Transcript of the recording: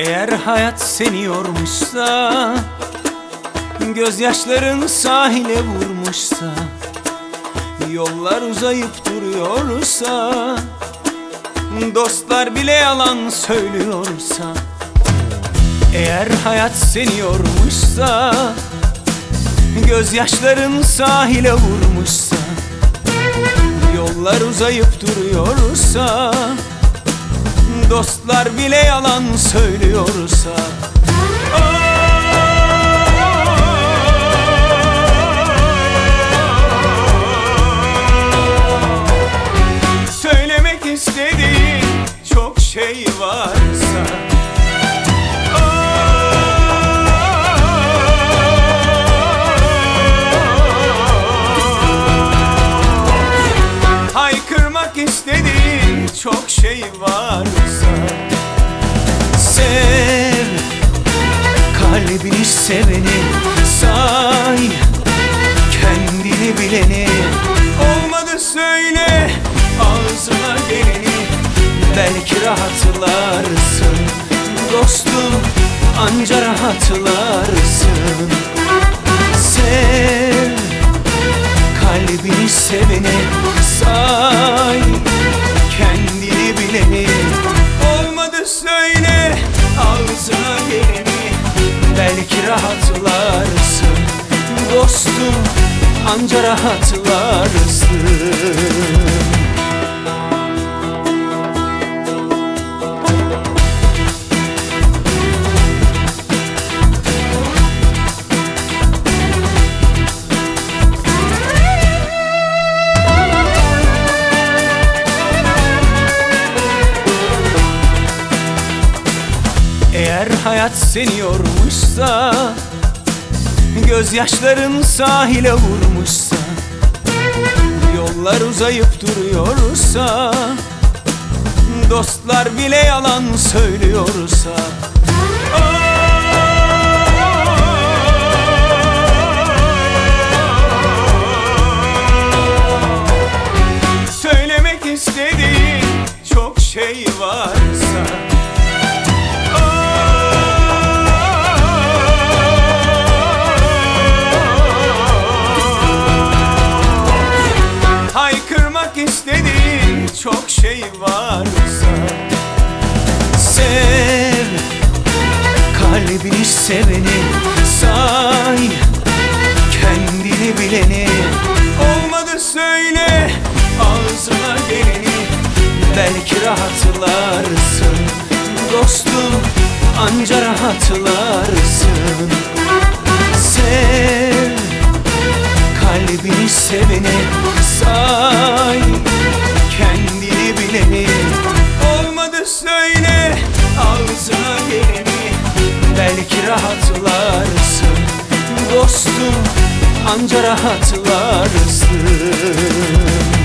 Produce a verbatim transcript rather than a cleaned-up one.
Eğer hayat seni yormuşsa, gözyaşların sahile vurmuşsa, yollar uzayıp duruyorsa, dostlar bile yalan söylüyorsa, eğer hayat seni yormuşsa, gözyaşların sahile vurmuşsa, yollar uzayıp duruyorsa, dostlar bile yalan söylüyorsa, söylemek istediğin çok şey varsa, haykırmak istediğin çok şey varsa, sev kalbini seveni, say kendini bileni, olmadı söyle ağzına geleni, belki rahatlarsın dostum, anca rahatlarsın. Sev kalbini seveni, say kendini bileni, olmadı söyle ağzına geleni, belki rahatlarsın dostum, anca rahatlarsın. Eğer hayat seni yormuşsa, gözyaşların sahile vurmuşsa, yollar uzayıp duruyorsa, dostlar bile yalan söylüyorsa, söylemek istediğin çok şey varsa, haykırmak istediğin çok şey varsa, sev kalbini seveni, say kendini bileni, olmadı söyle ağzına geleni, belki rahatlarsın dostum, anca rahatlarsın. Sev kalbini seveni, say kendini bileni, olmadı söyle ağzına geleni, belki rahatlarsın dostum, anca rahatlarsın.